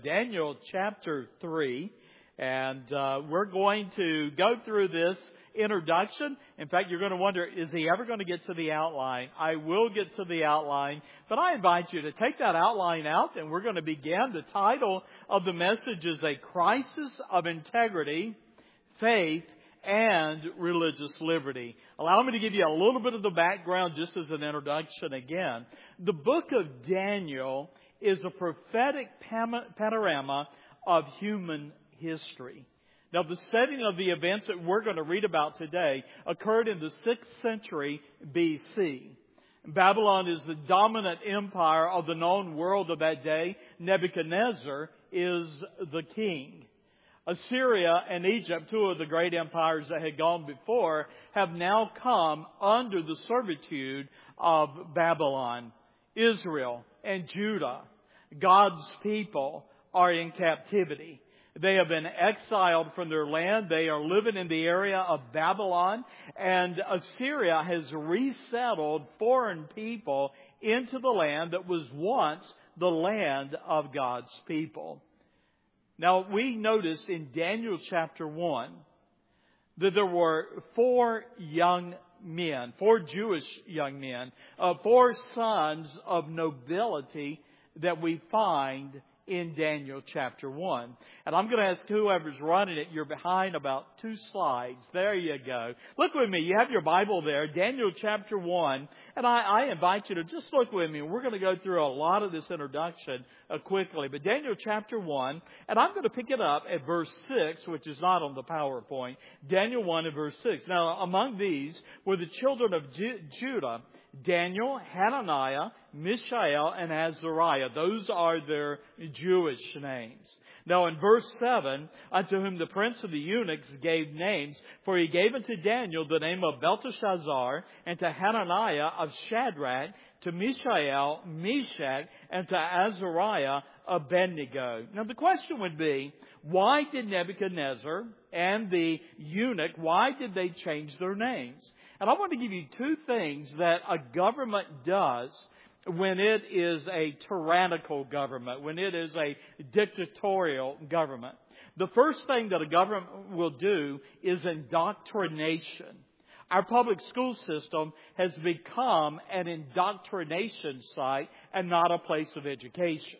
Daniel chapter 3, and we're going to go through this introduction. In fact, you're going to wonder, is he ever going to get to the outline? I will get to the outline, but I invite you to take that outline out, and we're going to begin. The title of the message is A Crisis of Integrity, Faith, and Religious Liberty. Allow me to give you a little bit of the background just as an introduction again. The book of Daniel is a prophetic panorama of human history. Now, the setting of the events that we're going to read about today occurred in the 6th century BC. Babylon is the dominant empire of the known world of that day. Nebuchadnezzar is the king. Assyria and Egypt, two of the great empires that had gone before, have now come under the servitude of Babylon. Israel and Judah, God's people, are in captivity. They have been exiled from their land. They are living in the area of Babylon. And Assyria has resettled foreign people into the land that was once the land of God's people. Now, we noticed in Daniel chapter 1 that there were four Jewish young men, four sons of nobility that we find in Daniel chapter 1. And I'm going to ask whoever's running it, you're behind about 2 slides. There you go. Look with me. You have your Bible there, Daniel chapter 1. And I invite you to just look with me. We're going to go through a lot of this introduction quickly. But Daniel chapter 1, and I'm going to pick it up at verse 6, which is not on the PowerPoint. Daniel 1 and verse 6. Now, among these were the children of Judah, Daniel, Hananiah, Mishael, and Azariah. Those are their Jewish names. Now in verse 7, unto whom the prince of the eunuchs gave names, for he gave unto Daniel the name of Belteshazzar, and to Hananiah of Shadrach, to Mishael, Meshach, and to Azariah, Abednego. Now the question would be, why did Nebuchadnezzar and the eunuch, why did they change their names? And I want to give you 2 things that a government does when it is a tyrannical government, when it is a dictatorial government. The first thing that a government will do is indoctrination. Our public school system has become an indoctrination site and not a place of education.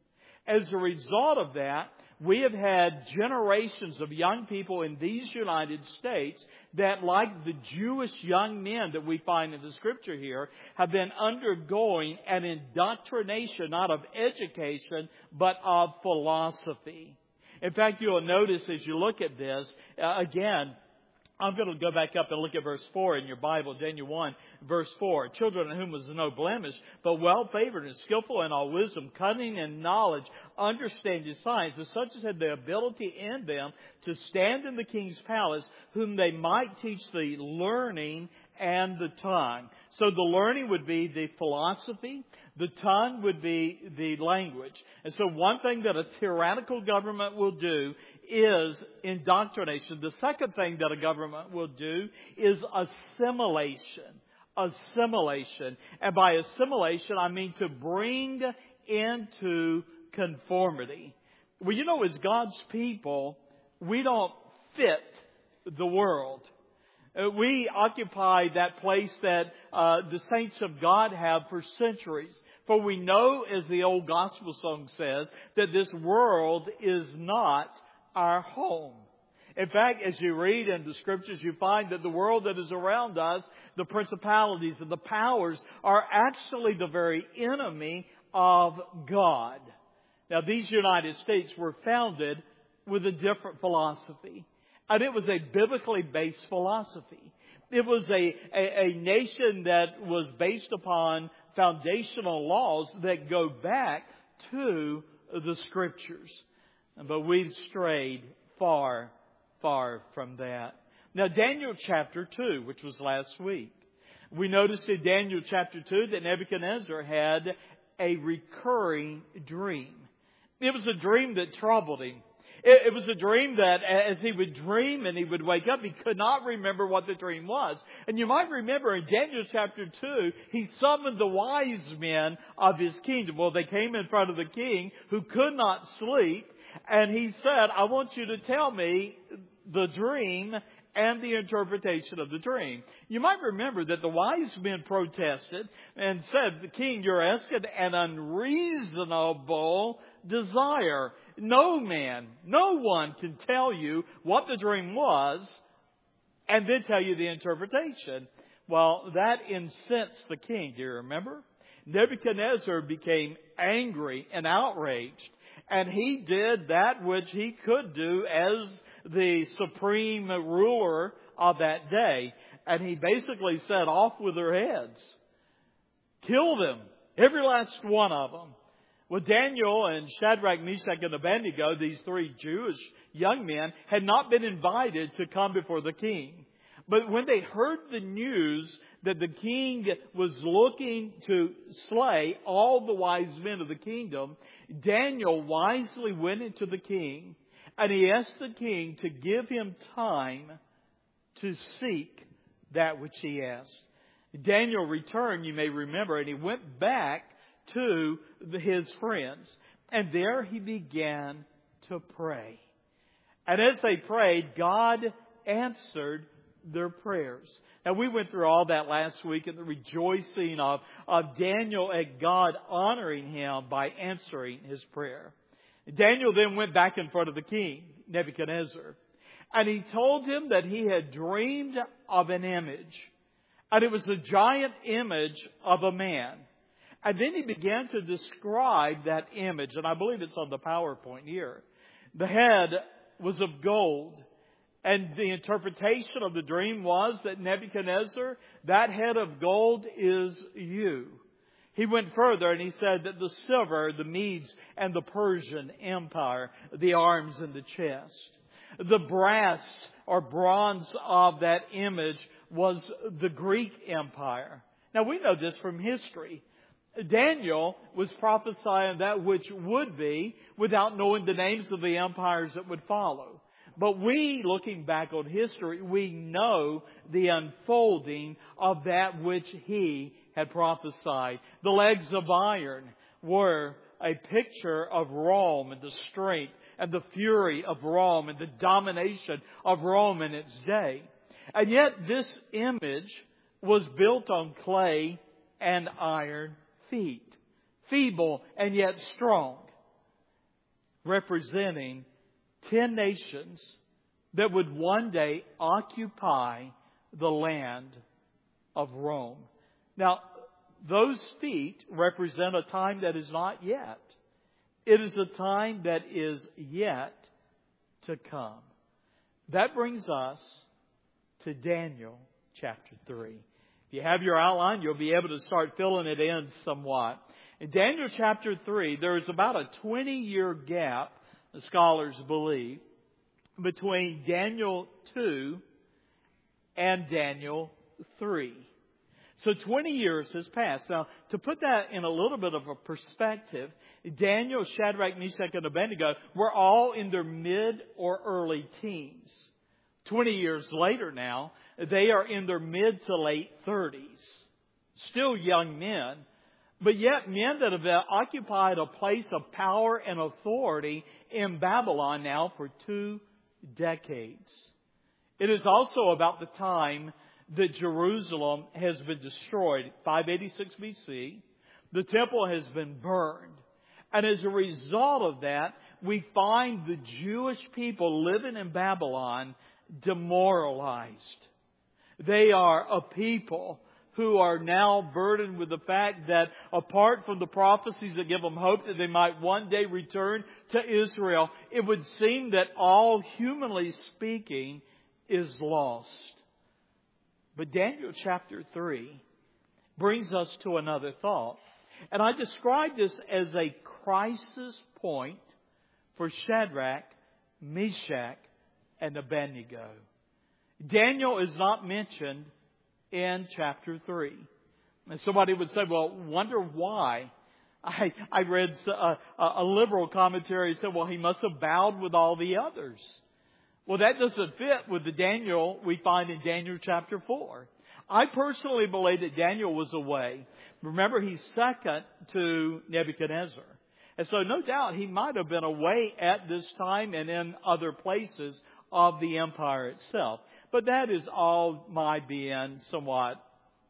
As a result of that, we have had generations of young people in these United States that, like the Jewish young men that we find in the Scripture here, have been undergoing an indoctrination, not of education, but of philosophy. In fact, you'll notice as you look at this, again, I'm going to go back up and look at verse 4 in your Bible, Daniel 1, verse 4. Children in whom was no blemish, but well favored and skillful in all wisdom, cunning and knowledge, understanding science, and such as had the ability in them to stand in the king's palace, whom they might teach the learning and the tongue. So the learning would be the philosophy. The tongue would be the language. And so one thing that a tyrannical government will do is indoctrination. The second thing that a government will do is assimilation. Assimilation. And by assimilation, I mean to bring into conformity. Well, you know, as God's people, we don't fit the world. We occupy that place that the saints of God have for centuries. For we know, as the old gospel song says, that this world is not our home. In fact, as you read in the Scriptures, you find that the world that is around us, the principalities and the powers, are actually the very enemy of God. Now, these United States were founded with a different philosophy. And it was a biblically based philosophy. It was a nation that was based upon foundational laws that go back to the Scriptures. But we've strayed far, far from that. Now, Daniel chapter 2, which was last week. We noticed in Daniel chapter 2 that Nebuchadnezzar had a recurring dream. It was a dream that troubled him. It was a dream that as he would dream and he would wake up, he could not remember what the dream was. And you might remember in Daniel chapter 2, he summoned the wise men of his kingdom. Well, they came in front of the king who could not sleep, and he said, I want you to tell me the dream and the interpretation of the dream. You might remember that the wise men protested and said, the king, you're asking an unreasonable desire. No one can tell you what the dream was and then tell you the interpretation. Well, that incensed the king. Do you remember? Nebuchadnezzar became angry and outraged, and he did that which he could do as the supreme ruler of that day. And he basically said, off with their heads. Kill them. Every last one of them. Well, Daniel and Shadrach, Meshach, and Abednego, these three Jewish young men, had not been invited to come before the king. But when they heard the news that the king was looking to slay all the wise men of the kingdom, Daniel wisely went into the king, and he asked the king to give him time to seek that which he asked. Daniel returned, you may remember, and he went back to his friends. And there he began to pray. And as they prayed, God answered their prayers. Now, we went through all that last week in the rejoicing of Daniel at God honoring him by answering his prayer. Daniel then went back in front of the king, Nebuchadnezzar, and he told him that he had dreamed of an image. And it was a giant image of a man. And then he began to describe that image. And I believe it's on the PowerPoint here. The head was of gold. And the interpretation of the dream was that Nebuchadnezzar, that head of gold is you. He went further and he said that the silver, the Medes and the Persian Empire, the arms and the chest. The brass or bronze of that image was the Greek Empire. Now we know this from history. Daniel was prophesying that which would be without knowing the names of the empires that would follow. But we, looking back on history, we know the unfolding of that which he had prophesied. The legs of iron were a picture of Rome and the strength and the fury of Rome and the domination of Rome in its day. And yet this image was built on clay and iron feet, feeble and yet strong, representing 10 nations that would one day occupy the land of Rome. Now, those feet represent a time that is not yet. It is a time that is yet to come. That brings us to Daniel chapter 3. If you have your outline, you'll be able to start filling it in somewhat. In Daniel chapter 3, there is about a 20-year gap, the scholars believe, between Daniel 2 and Daniel 3. So 20 years has passed. Now, to put that in a little bit of a perspective, Daniel, Shadrach, Meshach, and Abednego were all in their mid or early teens. 20 years later now, they are in their mid to late 30s. Still young men, but yet men that have occupied a place of power and authority in Babylon now for 2 decades. It is also about the time that Jerusalem has been destroyed, 586 BC. The temple has been burned. And as a result of that, we find the Jewish people living in Babylon demoralized. They are a people who are now burdened with the fact that apart from the prophecies that give them hope that they might one day return to Israel, it would seem that all, humanly speaking, is lost. But Daniel chapter 3 brings us to another thought. And I describe this as a crisis point for Shadrach, Meshach, and Abednego. Daniel is not mentioned in chapter 3. And somebody would say, well, wonder why. I read a liberal commentary that said, well, he must have bowed with all the others. Well, that doesn't fit with the Daniel we find in Daniel chapter 4. I personally believe that Daniel was away. Remember, he's second to Nebuchadnezzar. And so no doubt he might have been away at this time and in other places of the empire itself. But that is all my being somewhat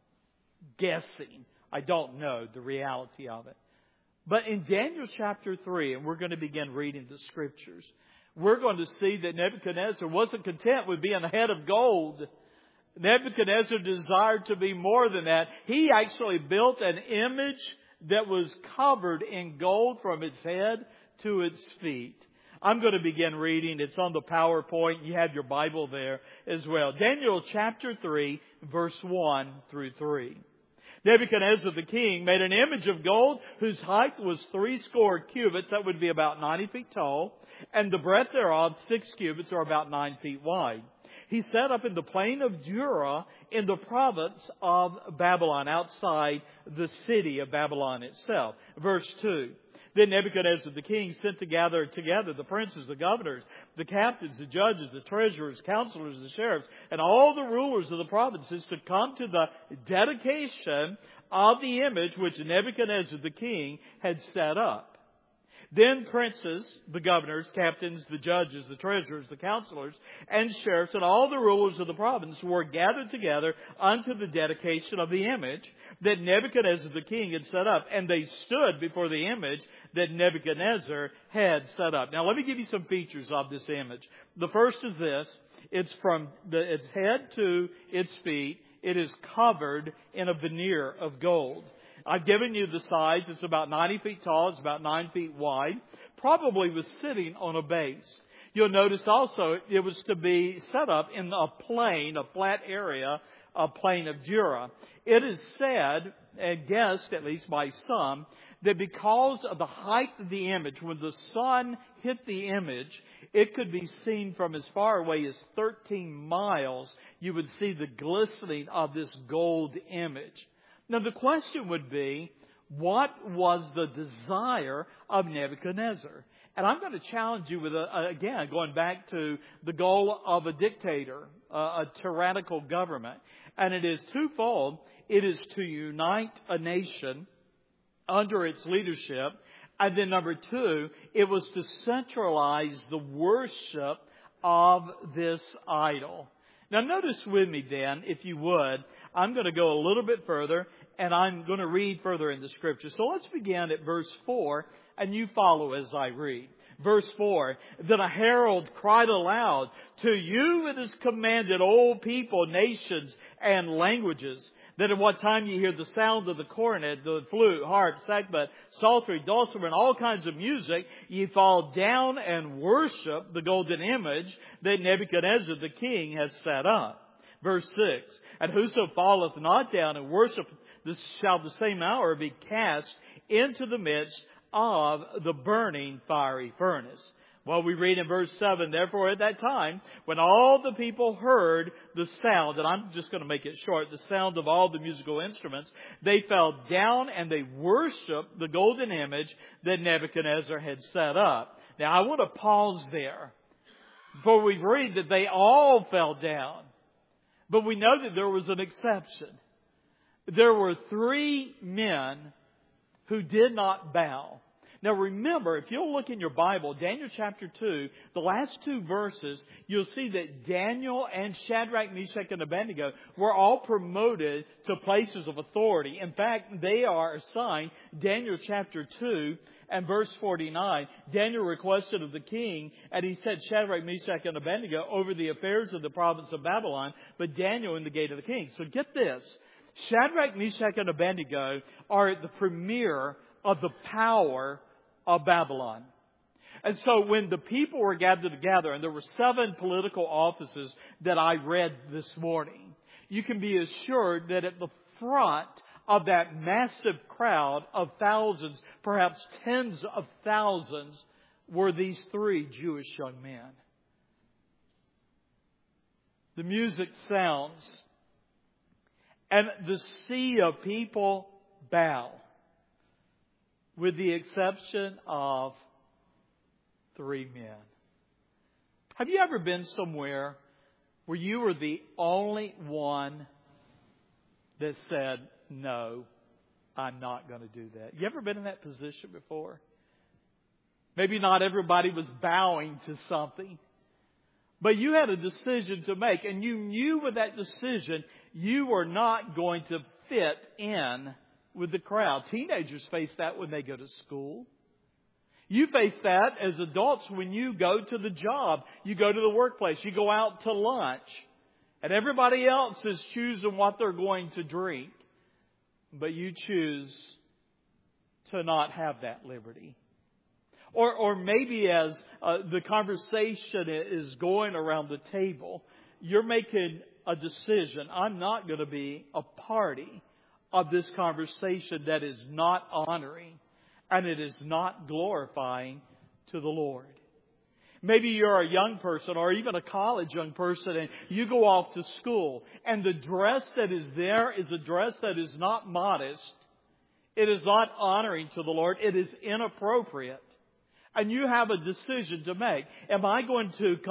guessing. I don't know the reality of it. But in Daniel chapter 3, and we're going to begin reading the scriptures, we're going to see that Nebuchadnezzar wasn't content with being a head of gold. Nebuchadnezzar desired to be more than that. He actually built an image that was covered in gold from its head to its feet. I'm going to begin reading. It's on the PowerPoint. You have your Bible there as well. Daniel chapter 3, verse 1 through 3. Nebuchadnezzar the king made an image of gold whose height was 80 cubits. That would be about 90 feet tall. And the breadth thereof 6 cubits, or about 9 feet wide. He set up in the plain of Dura in the province of Babylon, outside the city of Babylon itself. Verse 2. Then Nebuchadnezzar the king sent to gather together the princes, the governors, the captains, the judges, the treasurers, counselors, the sheriffs, and all the rulers of the provinces to come to the dedication of the image which Nebuchadnezzar the king had set up. Then princes, the governors, captains, the judges, the treasurers, the counselors, and sheriffs, and all the rulers of the province were gathered together unto the dedication of the image that Nebuchadnezzar the king had set up. And they stood before the image that Nebuchadnezzar had set up. Now let me give you some features of this image. The first is this. It's from its head to its feet. It is covered in a veneer of gold. I've given you the size. It's about 90 feet tall. It's about 9 feet wide. Probably was sitting on a base. You'll notice also it was to be set up in a plain, a flat area, a plain of Dura. It is said, and guessed at least by some, that because of the height of the image, when the sun hit the image, it could be seen from as far away as 13 miles. You would see the glistening of this gold image. Now the question would be, what was the desire of Nebuchadnezzar? And I'm going to challenge you with, again, going back to the goal of a dictator, a tyrannical government. And it is twofold. It is to unite a nation under its leadership. And then number two, it was to centralize the worship of this idol. Now notice with me then, if you would, I'm going to go a little bit further and I'm going to read further in the scripture. So let's begin at verse 4 and you follow as I read. Verse 4, then a herald cried aloud, to you it is commanded, O people, nations, and languages, that at what time you hear the sound of the cornet, the flute, harp, sackbut, psaltery, dulcimer, and all kinds of music, ye fall down and worship the golden image that Nebuchadnezzar the king has set up. Verse 6, and whoso falleth not down and worship shall the same hour be cast into the midst of the burning fiery furnace. Well, we read in verse 7, therefore at that time, when all the people heard the sound, and I'm just going to make it short, the sound of all the musical instruments, they fell down and they worshiped the golden image that Nebuchadnezzar had set up. Now, I want to pause there before we read that they all fell down. But we know that there was an exception. There were 3 men who did not bow. Now remember, if you'll look in your Bible, Daniel chapter 2, the last 2 verses, you'll see that Daniel and Shadrach, Meshach, and Abednego were all promoted to places of authority. In fact, they are assigned, Daniel chapter 2 and verse 49, Daniel requested of the king, and he set Shadrach, Meshach, and Abednego over the affairs of the province of Babylon, but Daniel in the gate of the king. So get this. Shadrach, Meshach, and Abednego are at the premier of the power of Babylon. And so when the people were gathered together, and there were 7 political offices that I read this morning, you can be assured that at the front of that massive crowd of thousands, perhaps tens of thousands, were these 3 Jewish young men. The music sounds, and the sea of people bow. with the exception of 3 men. Have you ever been somewhere where you were the only one that said, no, I'm not going to do that? You ever been in that position before? Maybe not everybody was bowing to something, but you had a decision to make, and you knew with that decision you were not going to fit in with the crowd. Teenagers face that when they go to school. You face that as adults when you go to the job, you go to the workplace, you go out to lunch, and everybody else is choosing what they're going to drink, but you choose to not have that liberty. Or maybe as the conversation is going around the table, you're making a decision. I'm not going to be a party of this conversation that is not honoring and it is not glorifying to the Lord. Maybe you're a young person or even a college young person and you go off to school and the dress that is there is a dress that is not modest. It is not honoring to the Lord. It is inappropriate. And you have a decision to make. Am I going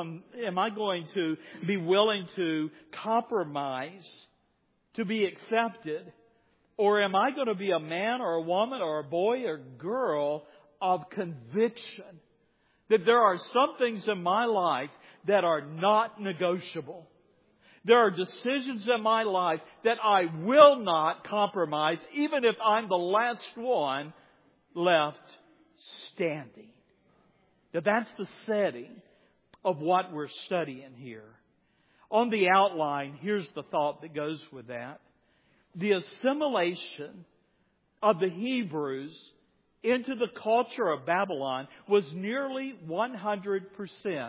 to be willing to compromise to be accepted? Or am I going to be a man or a woman or a boy or girl of conviction that there are some things in my life that are not negotiable? There are decisions in my life that I will not compromise, even if I'm the last one left standing. Now, that's the setting of what we're studying here. On the outline, here's the thought that goes with that. The assimilation of the Hebrews into the culture of Babylon was nearly 100%.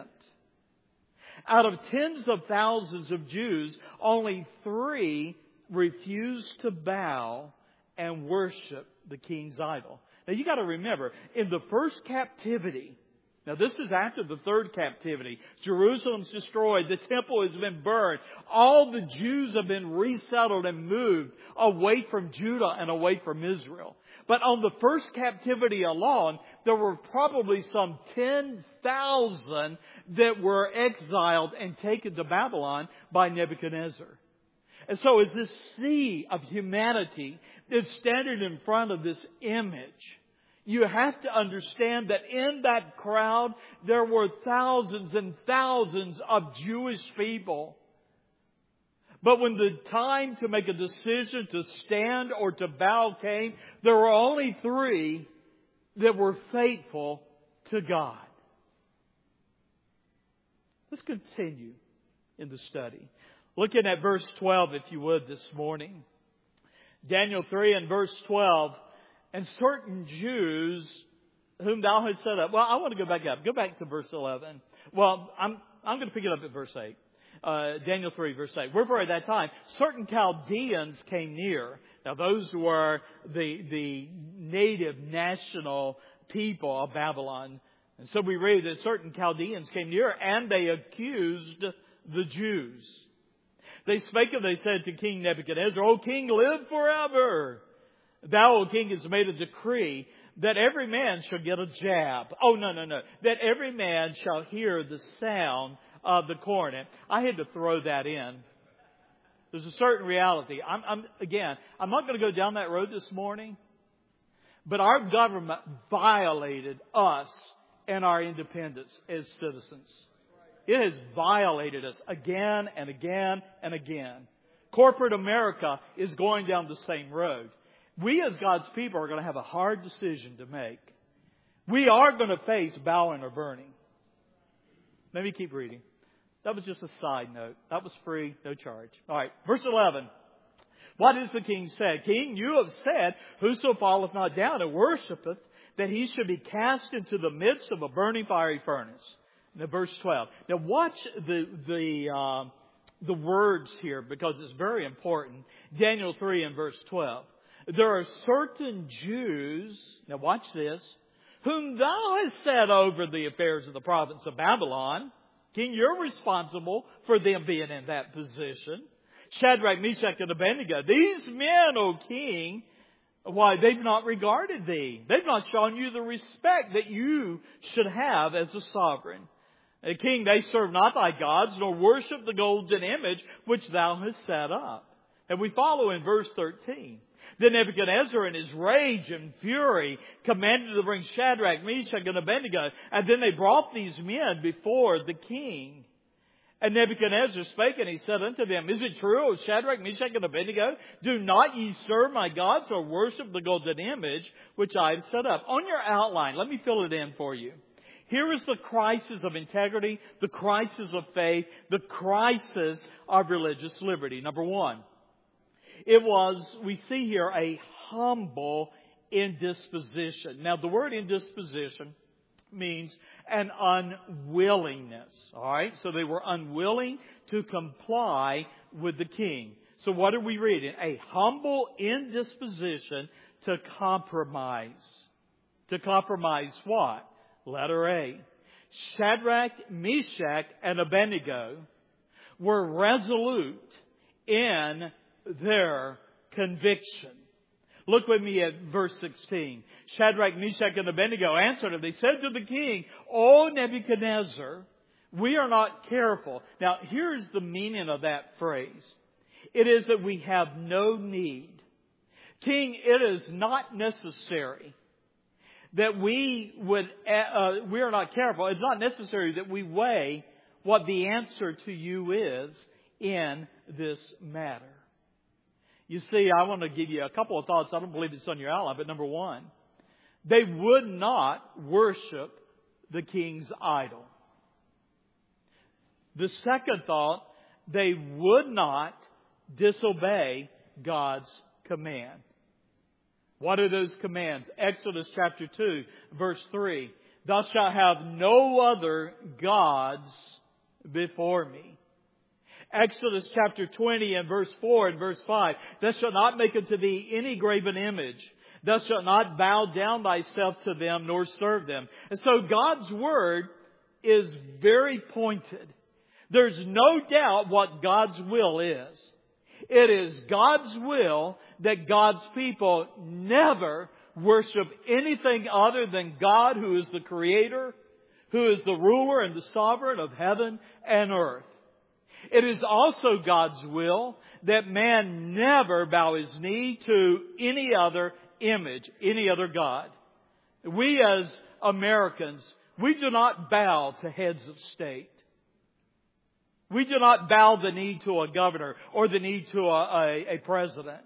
Out of tens of thousands of Jews, only 3 refused to bow and worship the king's idol. Now, you got to remember, in the first captivity, now this is after the third captivity, Jerusalem's destroyed, the temple has been burned, all the Jews have been resettled and moved away from Judah and away from Israel. But on the first captivity alone, there were probably some 10,000 that were exiled and taken to Babylon by Nebuchadnezzar. And so as this sea of humanity is standing in front of this image, you have to understand that in that crowd, there were thousands and thousands of Jewish people. But when the time to make a decision to stand or to bow came, there were only 3 that were faithful to God. Let's continue in the study. Looking at verse 12, if you would, this morning. Daniel 3 and verse 12. And certain Jews whom thou hast set up. Well, I want to go back up. Go back to verse 11. Well, I'm going to pick it up at verse 8. Daniel 3, verse 8. Wherefore at that time, certain Chaldeans came near. Now, those were the native national people of Babylon. And so we read that certain Chaldeans came near, and they accused the Jews. They spake and they said to King Nebuchadnezzar, O king, live forever. Thou, O king, hast made a decree that every man shall get a jab. Oh, no. That every man shall hear the sound of the cornet. I had to throw that in. There's a certain reality. I'm not going to go down that road this morning. But our government violated us and our independence as citizens. It has violated us again and again and again. Corporate America is going down the same road. We as God's people are going to have a hard decision to make. We are going to face bowing or burning. Let me keep reading. That was just a side note. That was free, no charge. All right, verse 11. What is the king said? King, you have said, whoso falleth not down and worshipeth, that he should be cast into the midst of a burning fiery furnace. Now, verse 12. Now, watch the words here because it's very important. Daniel 3 and verse 12. There are certain Jews, now watch this, whom thou hast set over the affairs of the province of Babylon. King, you're responsible for them being in that position. Shadrach, Meshach, and Abednego. These men, O king, Why? They've not regarded thee. They've not shown you the respect that you should have as a sovereign. A king, they serve not thy gods, nor worship the golden image which thou hast set up. And we follow in verse 13. Then Nebuchadnezzar in his rage and fury commanded to bring Shadrach, Meshach, and Abednego. And then they brought these men before the king. And Nebuchadnezzar spake, and he said unto them, Is it true, O Shadrach, Meshach, and Abednego? Do not ye serve my gods, or worship the golden image which I have set up? On your outline, let me fill it in for you. Here is the crisis of integrity, the crisis of faith, the crisis of religious liberty. Number one, it was, we see here, a humble indisposition. Now, the word indisposition means an unwillingness. All right? So they were unwilling to comply with the king. So what are we reading? A humble indisposition to compromise. To compromise what? Letter A. Shadrach, Meshach, and Abednego were resolute in their conviction. Look with me at verse 16. Shadrach, Meshach, and Abednego answered him. They said to the king, O Nebuchadnezzar, we are not careful. Now, here's the meaning of that phrase. It is that we have no need. King, it is not necessary that we are not careful. It's not necessary that we weigh what the answer to you is in this matter. You see, I want to give you a couple of thoughts. I don't believe it's on your outline, but number one, they would not worship the king's idol. The second thought, they would not disobey God's command. What are those commands? Exodus chapter 2, verse 3. Thou shalt have no other gods before me. Exodus chapter 20 and verse 4 and verse 5. Thou shalt not make unto thee any graven image. Thou shalt not bow down thyself to them nor serve them. And so God's word is very pointed. There's no doubt what God's will is. It is God's will that God's people never worship anything other than God, who is the Creator, who is the ruler and the sovereign of heaven and earth. It is also God's will that man never bow his knee to any other image, any other God. We as Americans, we do not bow to heads of state. We do not bow the knee to a governor or the knee to a president.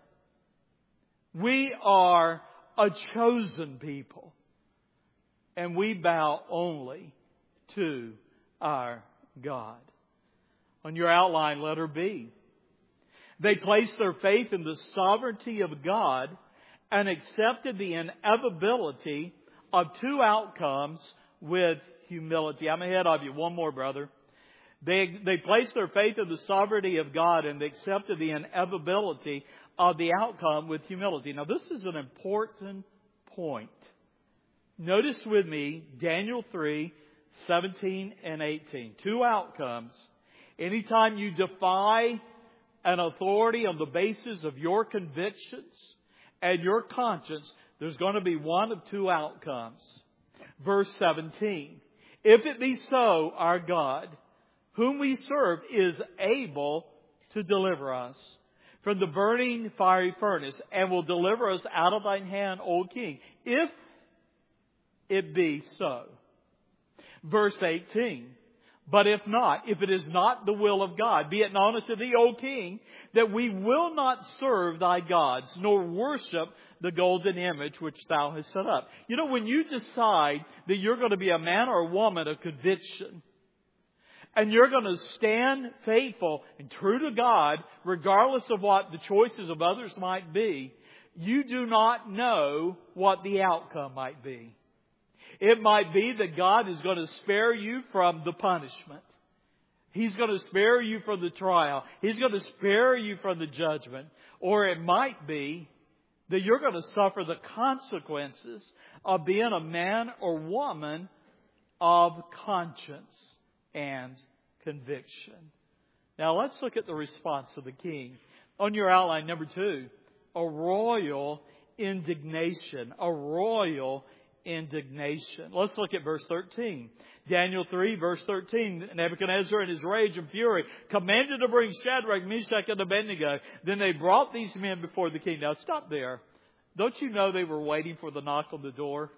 We are a chosen people. And we bow only to our God. On your outline, letter B. They placed their faith in the sovereignty of God and accepted the inevitability of two outcomes with humility. I'm ahead of you. One more, brother. They placed their faith in the sovereignty of God and they accepted the inevitability of the outcome with humility. Now, this is an important point. Notice with me Daniel 3, 17 and 18. Two outcomes. Anytime you defy an authority on the basis of your convictions and your conscience, there's going to be one of two outcomes. Verse 17. If it be so, our God, whom we serve, is able to deliver us from the burning fiery furnace, and will deliver us out of thine hand, O King, if it be so. Verse 18. But if not, if it is not the will of God, be it known unto thee, O King, that we will not serve thy gods, nor worship the golden image which thou hast set up. You know, when you decide that you're going to be a man or a woman of conviction, and you're going to stand faithful and true to God, regardless of what the choices of others might be, you do not know what the outcome might be. It might be that God is going to spare you from the punishment. He's going to spare you from the trial. He's going to spare you from the judgment. Or it might be that you're going to suffer the consequences of being a man or woman of conscience and conviction. Now let's look at the response of the king. On your outline, number 2, a royal indignation, a royal indignation. Let's look at verse 13. Daniel 3, verse 13. Nebuchadnezzar in his rage and fury commanded to bring Shadrach, Meshach, and Abednego. Then they brought these men before the king. Now stop there. Don't you know they were waiting for the knock on the door?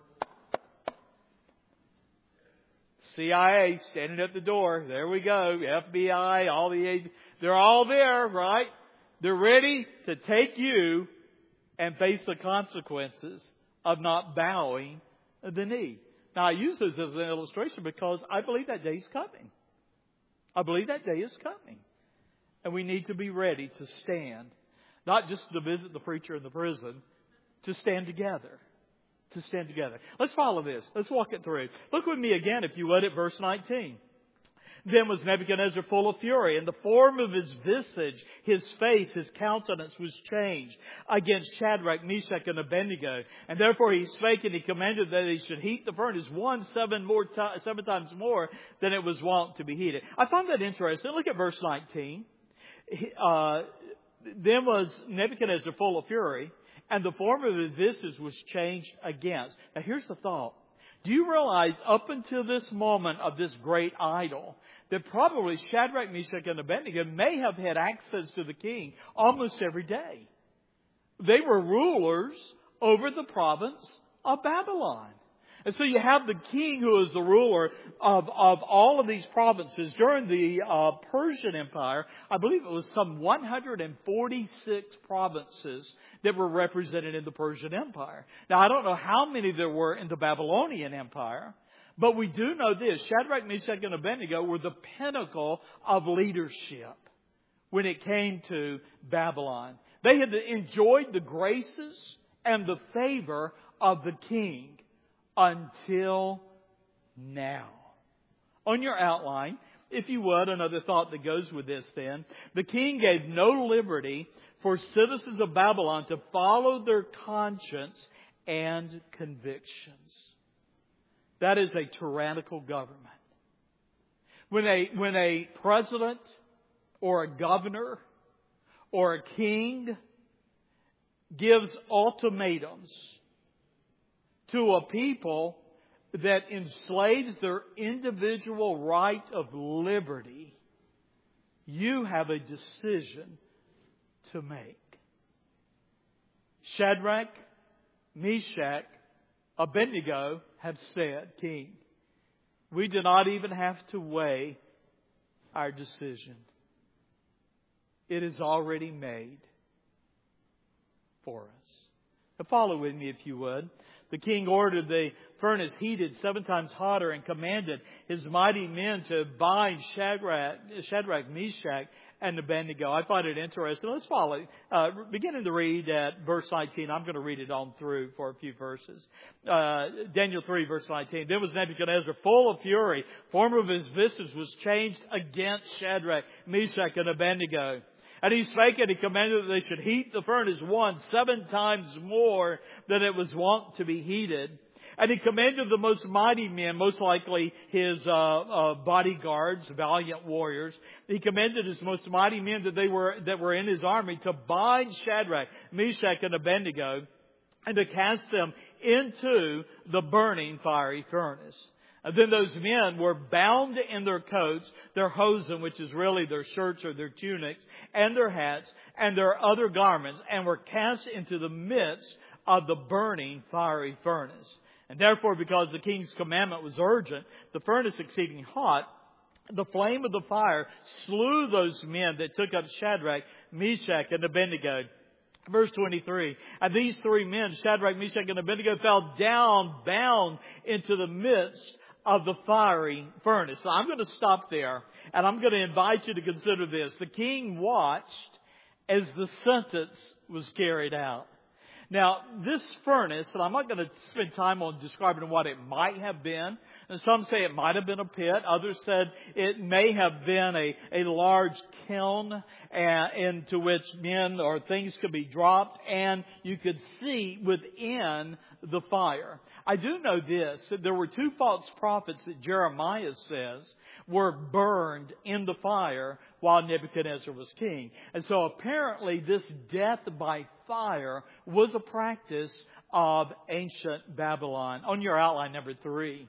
CIA standing at the door. There we go. FBI, all the agents. They're all there, right? They're ready to take you and face the consequences of not bowing the knee. Now, I use this as an illustration because I believe that day is coming. I believe that day is coming. And we need to be ready to stand. Not just to visit the preacher in the prison, to stand together. To stand together. Let's follow this. Let's walk it through. Look with me again, if you would, at verse 19. Then was Nebuchadnezzar full of fury, and the form of his visage, his face, his countenance was changed against Shadrach, Meshach, and Abednego. And therefore he spake and he commanded that he should heat the furnace 7 times more than it was wont to be heated. I find that interesting. Look at verse 19. Then was Nebuchadnezzar full of fury, and the form of his visage was changed against. Now here's the thought. Do you realize up until this moment of this great idol, that probably Shadrach, Meshach, and Abednego may have had access to the king almost every day? They were rulers over the province of Babylon. And so you have the king who is the ruler of all of these provinces. During the Persian Empire, I believe it was some 146 provinces that were represented in the Persian Empire. Now, I don't know how many there were in the Babylonian Empire, but we do know this. Shadrach, Meshach, and Abednego were the pinnacle of leadership when it came to Babylon. They had enjoyed the graces and the favor of the king until now. On your outline, if you would, another thought that goes with this then. The king gave no liberty for citizens of Babylon to follow their conscience and convictions. That is a tyrannical government. When a president or a governor or a king gives ultimatums to a people that enslaves their individual right of liberty, you have a decision to make. Shadrach, Meshach, Abednego have said, King, we do not even have to weigh our decision. It is already made for us. Now follow with me if you would. The king ordered the furnace heated 7 times hotter and commanded his mighty men to bind Shadrach, Meshach, and Abednego. I find it interesting. Let's follow. Beginning to read at verse 19. I'm going to read it on through for a few verses. Daniel 3, verse 19. Then was Nebuchadnezzar full of fury. Form of his visage was changed against Shadrach, Meshach, and Abednego. And he spake and he commanded that they should heat the furnace 7 times more than it was wont to be heated. And he commanded the most mighty men, most likely his bodyguards, valiant warriors. He commanded his most mighty men that were in his army to bind Shadrach, Meshach, and Abednego, and to cast them into the burning fiery furnace. And then those men were bound in their coats, their hosen, which is really their shirts or their tunics, and their hats, and their other garments, and were cast into the midst of the burning fiery furnace. And therefore, because the king's commandment was urgent, the furnace exceeding hot, the flame of the fire slew those men that took up Shadrach, Meshach, and Abednego. Verse 23, and these 3 men, Shadrach, Meshach, and Abednego, fell down bound into the midst of the fiery furnace. So I'm going to stop there, and I'm going to invite you to consider this. The king watched as the sentence was carried out. Now, this furnace, and I'm not going to spend time on describing what it might have been. And some say it might have been a pit. Others said it may have been a large kiln into which men or things could be dropped. And you could see within the fire. I do know this, that there were 2 false prophets that Jeremiah says were burned in the fire while Nebuchadnezzar was king. And so apparently this death by fire was a practice of ancient Babylon. On your outline, number 3,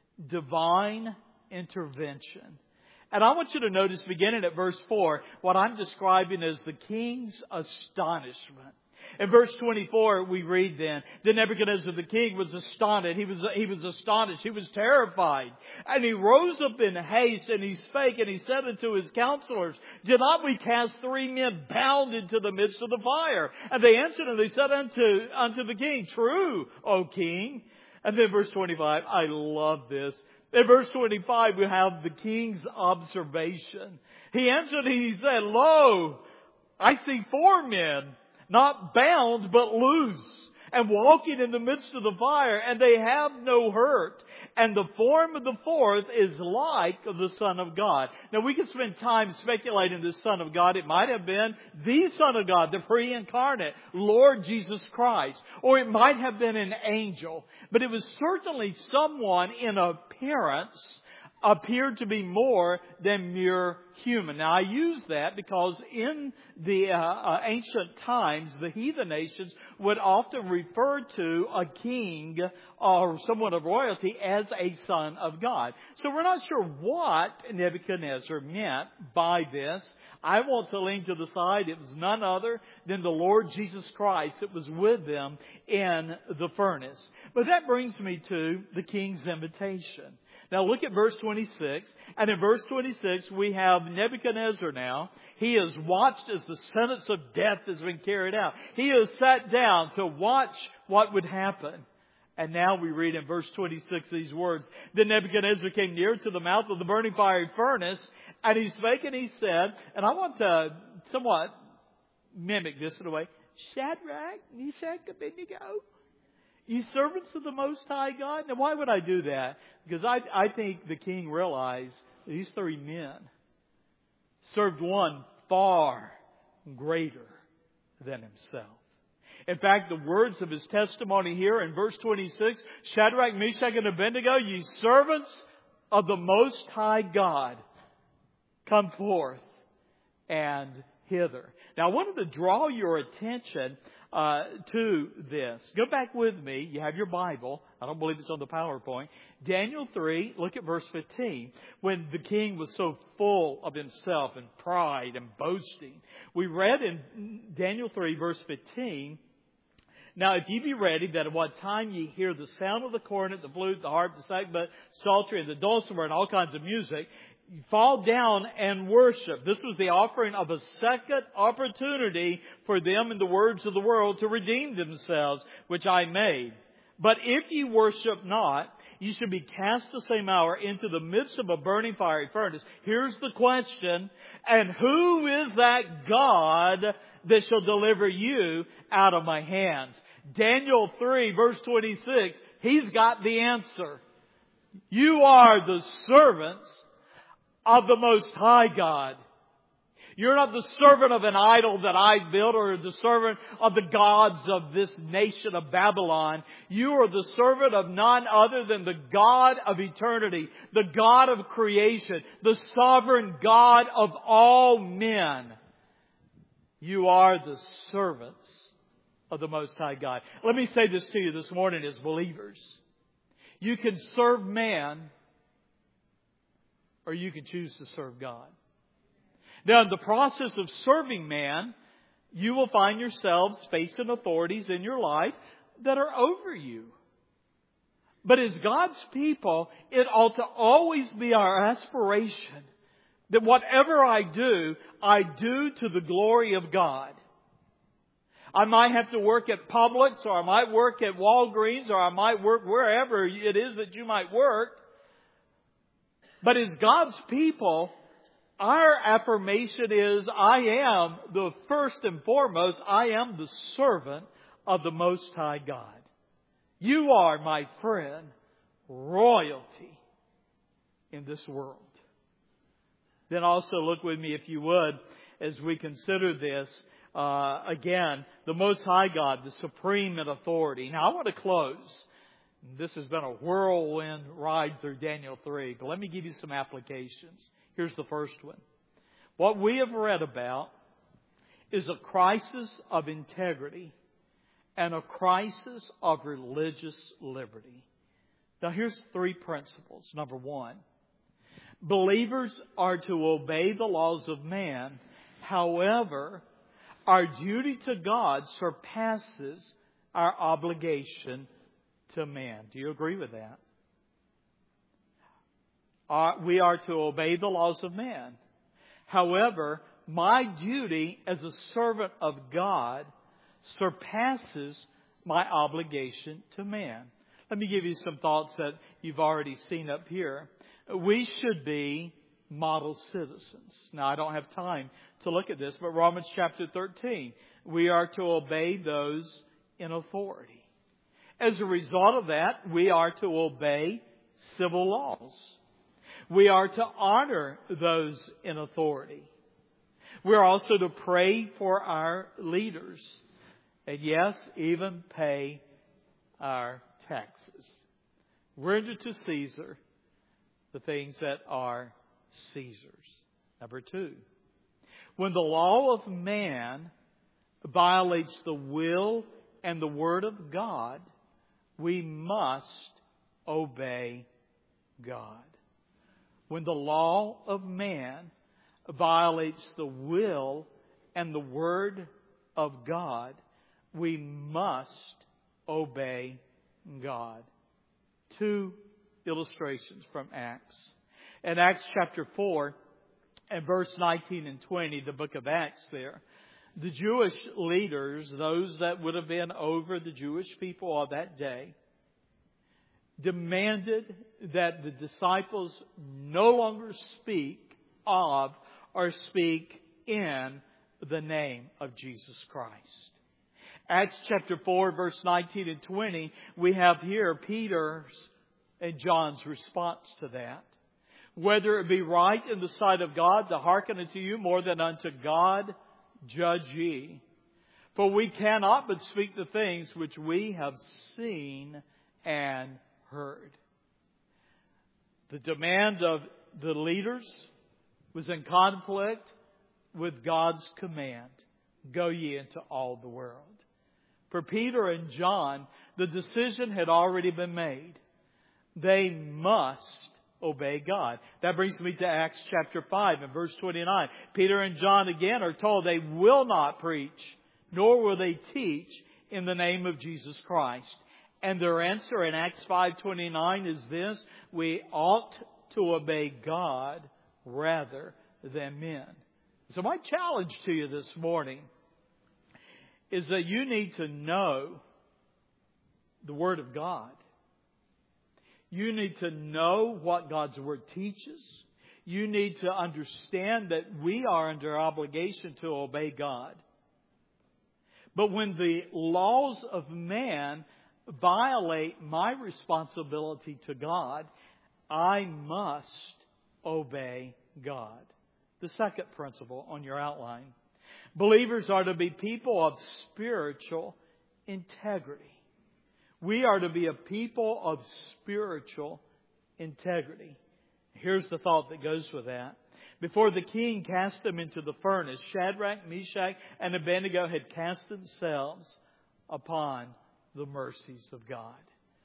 divine intervention. And I want you to notice, beginning at verse 4, what I'm describing as the king's astonishment. In verse 24, we read then, Nebuchadnezzar the king was astonished. He was astonished. He was terrified. And he rose up in haste, and he spake, and he said unto his counselors, Did not we cast 3 men bound into the midst of the fire? And they answered, and they said unto the king, True, O king. And then verse 25, I love this. In verse 25, we have the king's observation. He answered, and he said, Lo, I see 4 men, not bound, but loose, and walking in the midst of the fire, and they have no hurt. And the form of the 4th is like the Son of God. Now, we could spend time speculating the Son of God. It might have been the Son of God, the pre-incarnate, Lord Jesus Christ. Or it might have been an angel. But it was certainly someone in appearance appeared to be more than mere human. Now, I use that because in the ancient times, the heathen nations would often refer to a king or someone of royalty as a son of God. So we're not sure what Nebuchadnezzar meant by this. I want to lean to the side. It was none other than the Lord Jesus Christ that was with them in the furnace. But that brings me to the king's invitation. Now look at verse 26. And in verse 26 we have Nebuchadnezzar now. He has watched as the sentence of death has been carried out. He has sat down to watch what would happen. And now we read in verse 26 these words. Then Nebuchadnezzar came near to the mouth of the burning fiery furnace. And he spake and he said, and I want to somewhat mimic this in a way. Shadrach, Meshach, Abednego, ye servants of the Most High God. Now why would I do that? Because I think the king realized these 3 men served one far greater than himself. In fact, the words of his testimony here in verse 26, Shadrach, Meshach, and Abednego, ye servants of the Most High God, come forth and hither. Now I wanted to draw your attention to this. Go back with me. You have your Bible. I don't believe it's on the PowerPoint. Daniel 3, look at verse 15. When the king was so full of himself and pride and boasting. We read in Daniel 3, verse 15, Now if ye be ready, that at what time ye hear the sound of the cornet, the flute, the harp, the sackbut, psaltery, and the dulcimer, and all kinds of music, fall down and worship. This was the offering of a second opportunity for them, in the words of the world, to redeem themselves, which I made. But if ye worship not, ye shall be cast the same hour into the midst of a burning fiery furnace. Here's the question. And who is that God that shall deliver you out of my hands? Daniel 3, verse 26, he's got the answer. You are the servants of the Most High God. You're not the servant of an idol that I built, or the servant of the gods of this nation of Babylon. You are the servant of none other than the God of eternity, the God of creation, the sovereign God of all men. You are the servants of the Most High God. Let me say this to you this morning as believers. You can serve man, or you can choose to serve God. Now, in the process of serving man, you will find yourselves facing authorities in your life that are over you. But as God's people, it ought to always be our aspiration that whatever I do to the glory of God. I might have to work at Publix, or I might work at Walgreens, or I might work wherever it is that you might work. But as God's people, our affirmation is, I am the first and foremost, I am the servant of the Most High God. You are, my friend, royalty in this world. Then also look with me, if you would, as we consider this, Again, the Most High God, the supreme in authority. Now, I want to close. This has been a whirlwind ride through Daniel 3, but let me give you some applications. Here's the first one. What we have read about is a crisis of integrity and a crisis of religious liberty. Now, here's 3 principles. Number 1, believers are to obey the laws of man. However, our duty to God surpasses our obligation to man. Do you agree with that? We are to obey the laws of man. However, my duty as a servant of God surpasses my obligation to man. Let me give you some thoughts that you've already seen up here. We should be model citizens. Now, I don't have time to look at this, but Romans chapter 13, we are to obey those in authority. As a result of that, we are to obey civil laws. We are to honor those in authority. We are also to pray for our leaders. And yes, even pay our taxes. Render to Caesar the things that are Caesar's. Number 2, when the law of man violates the will and the word of God, we must obey God. When the law of man violates the will and the word of God, we must obey God. 2 illustrations from Acts. In Acts chapter 4 and verse 19 and 20, the book of Acts there, the Jewish leaders, those that would have been over the Jewish people of that day, demanded that the disciples no longer speak of or speak in the name of Jesus Christ. Acts chapter 4, verse 19 and 20, we have here Peter's and John's response to that. Whether it be right in the sight of God to hearken unto you more than unto God, judge ye. For we cannot but speak the things which we have seen and heard. The demand of the leaders was in conflict with God's command. Go ye into all the world. For Peter and John, the decision had already been made. They must obey God. That brings me to Acts chapter 5 and verse 29. Peter and John again are told they will not preach, nor will they teach in the name of Jesus Christ. And their answer in Acts 5:29 is this: we ought to obey God rather than men. So my challenge to you this morning is that you need to know the Word of God. You need to know what God's Word teaches. You need to understand that we are under obligation to obey God. But when the laws of man violate my responsibility to God, I must obey God. The second principle on your outline. Believers are to be people of spiritual integrity. We are to be a people of spiritual integrity. Here's the thought that goes with that. Before the king cast them into the furnace, Shadrach, Meshach, and Abednego had cast themselves upon the mercies of God.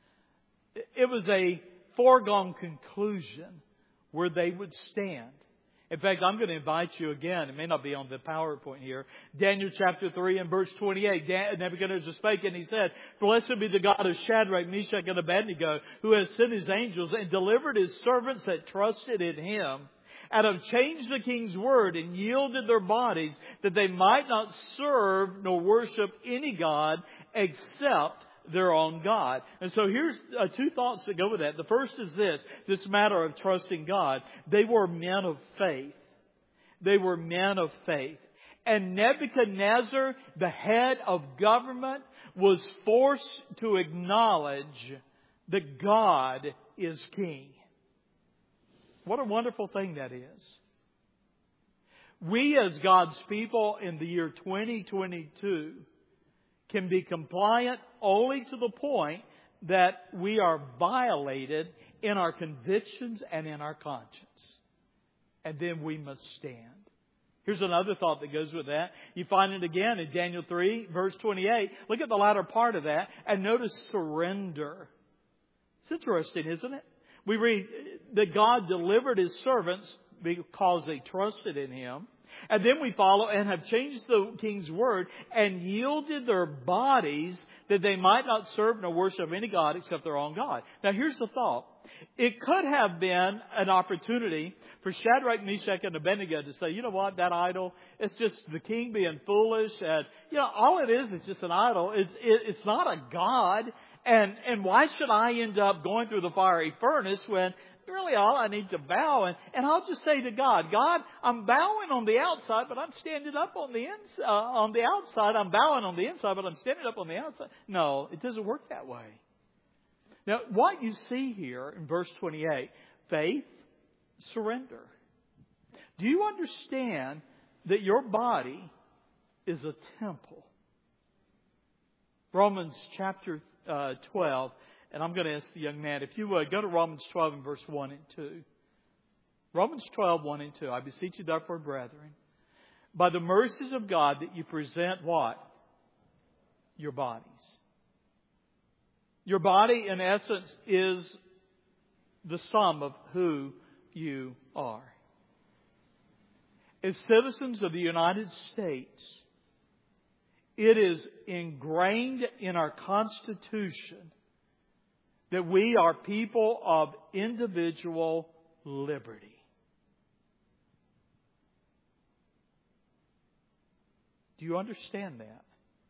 It was a foregone conclusion where they would stand. In fact, I'm going to invite you again. It may not be on the PowerPoint here. Daniel chapter 3 and verse 28. Nebuchadnezzar spake and he said, Blessed be the God of Shadrach, Meshach, and Abednego, who has sent his angels and delivered his servants that trusted in him, and have changed the king's word and yielded their bodies that they might not serve nor worship any god except their own God. And so here's 2 thoughts that go with that. The first is this matter of trusting God. They were men of faith. They were men of faith. And Nebuchadnezzar, the head of government, was forced to acknowledge that God is king. What a wonderful thing that is. We as God's people in the year 2022 can be compliant only to the point that we are violated in our convictions and in our conscience. And then we must stand. Here's another thought that goes with that. You find it again in Daniel 3, verse 28. Look at the latter part of that and notice surrender. It's interesting, isn't it? We read that God delivered His servants because they trusted in Him. And then we follow and have changed the king's word and yielded their bodies that they might not serve nor worship any God except their own God. Now here's the thought. It could have been an opportunity for Shadrach, Meshach, and Abednego to say, you know what, that idol, it's just the king being foolish. And, all it is just an idol. It's not a God. And why should I end up going through the fiery furnace when really all I need to bow? And I'll just say to God, I'm bowing on the outside, but I'm standing up on the outside. I'm bowing on the inside, but I'm standing up on the outside. No, it doesn't work that way. Now, what you see here in verse 28, faith, surrender. Do you understand that your body is a temple? Romans chapter 12, and I'm going to ask the young man, if you would, go to Romans 12 and verse 1 and 2. Romans 12, 1 and 2. I beseech you therefore, brethren, by the mercies of God, that you present what? Your bodies. Your body, in essence, is the sum of who you are. As citizens of the United States, it is ingrained in our Constitution that we are people of individual liberty. Do you understand that?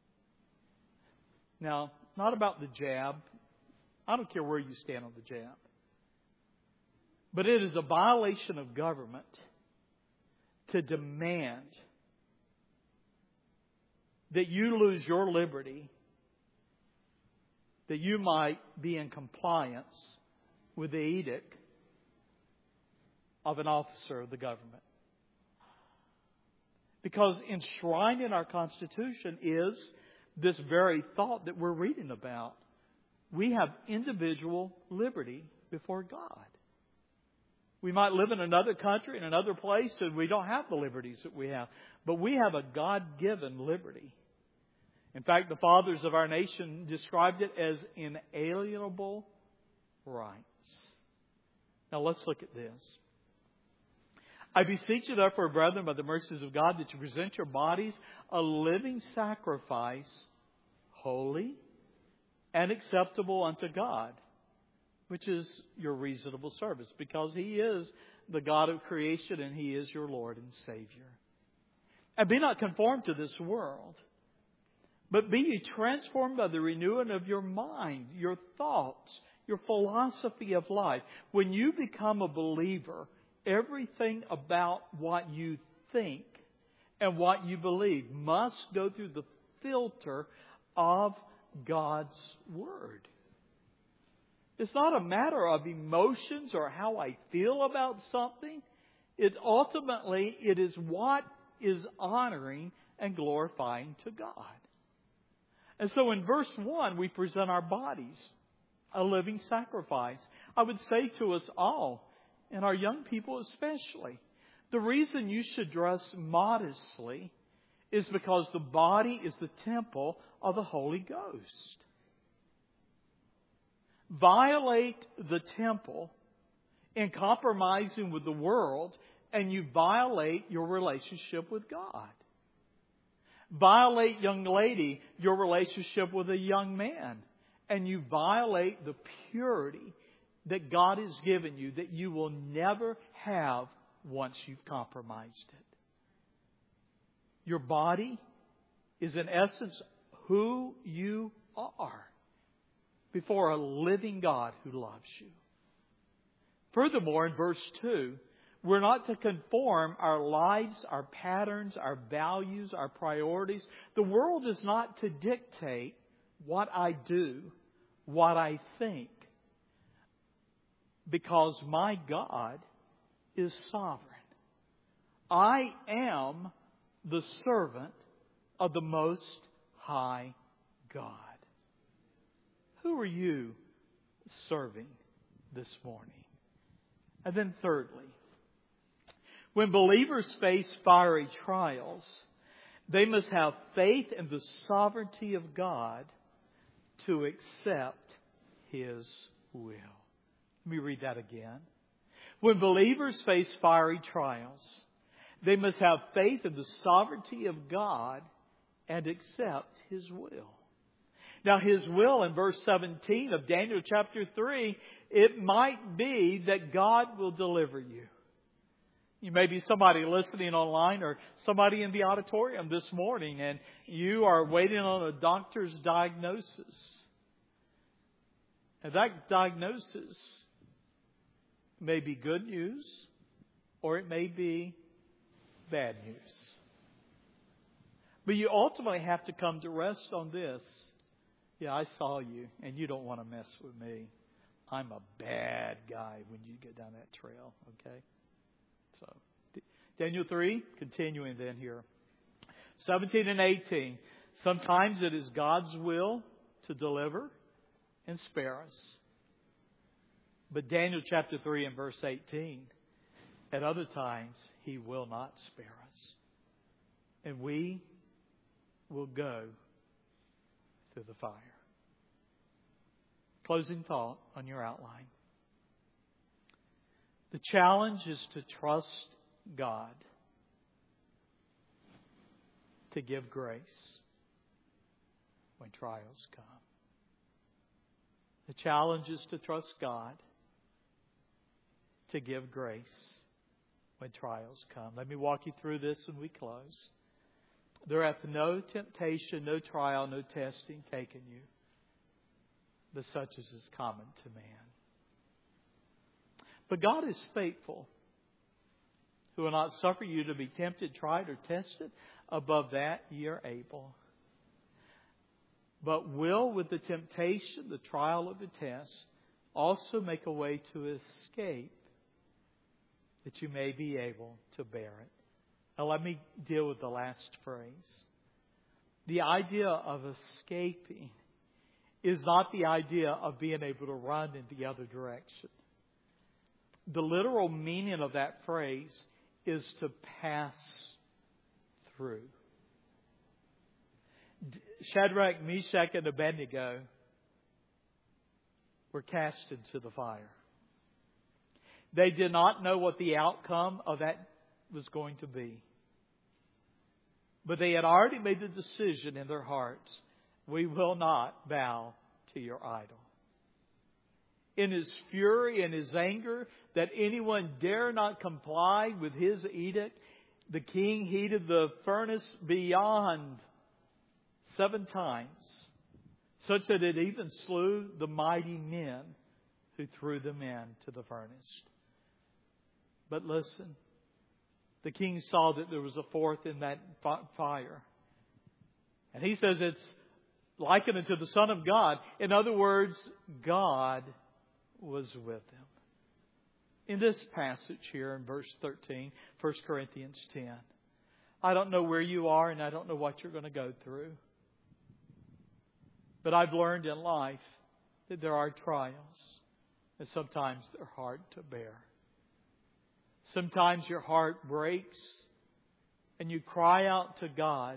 Now, not about the jab. I don't care where you stand on the jab. But it is a violation of government to demand that you lose your liberty, that you might be in compliance with the edict of an officer of the government. Because enshrined in our Constitution is this very thought that we're reading about. We have individual liberty before God. We might live in another country, in another place, and we don't have the liberties that we have. But we have a God-given liberty. In fact, the fathers of our nation described it as inalienable rights. Now let's look at this. I beseech you therefore, brethren, by the mercies of God, that you present your bodies a living sacrifice, holy and acceptable unto God, which is your reasonable service, because He is the God of creation and He is your Lord and Savior. And be not conformed to this world, but be ye transformed by the renewing of your mind, your thoughts, your philosophy of life. When you become a believer, everything about what you think and what you believe must go through the filter of God's Word. It's not a matter of emotions or how I feel about something. It is what is honoring and glorifying to God. And so in verse 1, we present our bodies a living sacrifice. I would say to us all, and our young people especially, the reason you should dress modestly is because the body is the temple of the Holy Ghost. Violate the temple in compromising with the world, and you violate your relationship with God. Violate, young lady, your relationship with a young man, and you violate the purity that God has given you that you will never have once you've compromised it. Your body is in essence who you are before a living God who loves you. Furthermore, in verse 2, we're not to conform our lives, our patterns, our values, our priorities. The world is not to dictate what I do, what I think, because my God is sovereign. I am the servant of the Most High God. Who are you serving this morning? And then thirdly, when believers face fiery trials, they must have faith in the sovereignty of God to accept His will. Let me read that again. When believers face fiery trials, they must have faith in the sovereignty of God and accept His will. Now, His will in verse 17 of Daniel chapter 3, it might be that God will deliver you. You may be somebody listening online or somebody in the auditorium this morning, and you are waiting on a doctor's diagnosis. And that diagnosis may be good news or it may be bad news. But you ultimately have to come to rest on this. Yeah, I saw you, and you don't want to mess with me. I'm a bad guy when you get down that trail, okay? So, Daniel 3, continuing then here. 17 and 18. Sometimes it is God's will to deliver and spare us. But Daniel chapter 3 and verse 18. At other times, He will not spare us. And we will go through the fire. Closing thought on your outline. The challenge is to trust God to give grace when trials come. The challenge is to trust God to give grace when trials come. Let me walk you through this and we close. There hath no temptation, no trial, no testing taken you, but such as is common to man. But God is faithful, who will not suffer you to be tempted, tried, or tested above that ye are able, but will with the temptation, the trial of the test, also make a way to escape, that you may be able to bear it. Now let me deal with the last phrase. The idea of escaping is not the idea of being able to run in the other direction. The literal meaning of that phrase is to pass through. Shadrach, Meshach, and Abednego were cast into the fire. They did not know what the outcome of that was going to be. But they had already made the decision in their hearts, we will not bow to your idol. In his fury and his anger that anyone dare not comply with his edict, the king heated the furnace beyond 7 times, such that it even slew the mighty men who threw them into the furnace. But listen, the king saw that there was a fourth in that fire. And he says it's likened unto the Son of God. In other words, God was with them. In this passage here in verse 13, 1 Corinthians 10, I don't know where you are and I don't know what you're going to go through. But I've learned in life that there are trials, and sometimes they're hard to bear. Sometimes your heart breaks and you cry out to God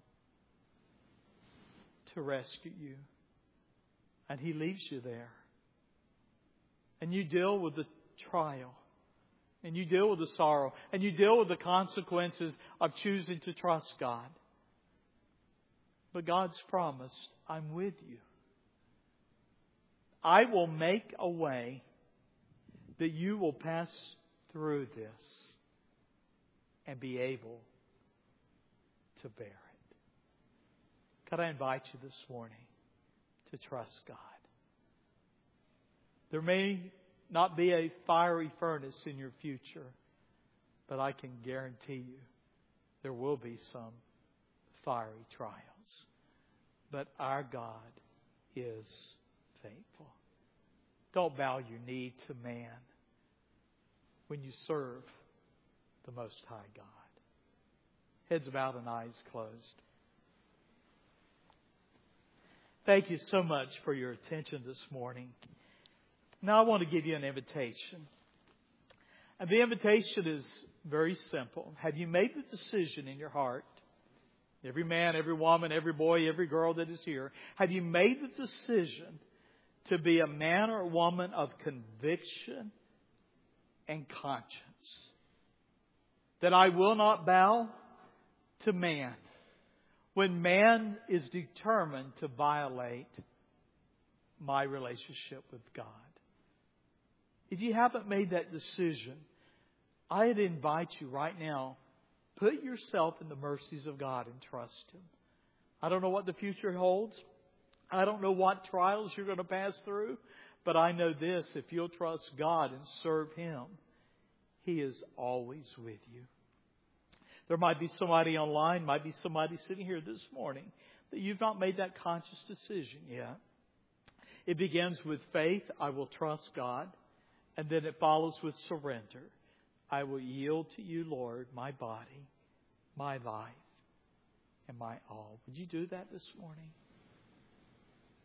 to rescue you. And He leaves you there. And you deal with the trial. And you deal with the sorrow. And you deal with the consequences of choosing to trust God. But God's promised, I'm with you. I will make a way that you will pass through this and be able to bear it. Could I invite you this morning to trust God? There may not be a fiery furnace in your future, but I can guarantee you there will be some fiery trials. But our God is faithful. Don't bow your knee to man when you serve the Most High God. Heads bowed and eyes closed. Thank you so much for your attention this morning. Now I want to give you an invitation. And the invitation is very simple. Have you made the decision in your heart? Every man, every woman, every boy, every girl that is here. Have you made the decision to be a man or a woman of conviction and conscience? That I will not bow to man when man is determined to violate my relationship with God. If you haven't made that decision, I'd invite you right now, put yourself in the mercies of God and trust Him. I don't know what the future holds. I don't know what trials you're going to pass through. But I know this, if you'll trust God and serve Him, He is always with you. There might be somebody online, might be somebody sitting here this morning that you've not made that conscious decision yet. It begins with faith. I will trust God. And then it follows with surrender. I will yield to you, Lord, my body, my life, and my all. Would you do that this morning?